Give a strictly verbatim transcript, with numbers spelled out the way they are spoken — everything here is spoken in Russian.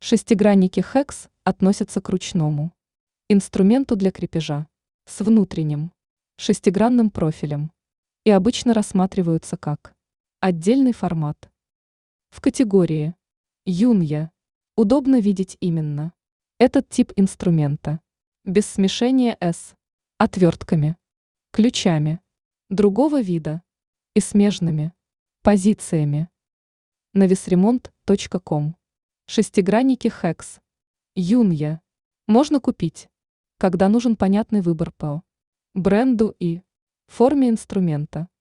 Шестигранники Hex относятся к ручному инструменту для крепежа с внутренним шестигранным профилем и обычно рассматриваются как отдельный формат. В категории Юнья удобно видеть именно этот тип инструмента без смешения с отвертками, ключами другого вида и смежными позициями. Навесремонт точка ком. Шестигранники Hex Юнья можно купить, когда нужен понятный выбор по бренду и форме инструмента.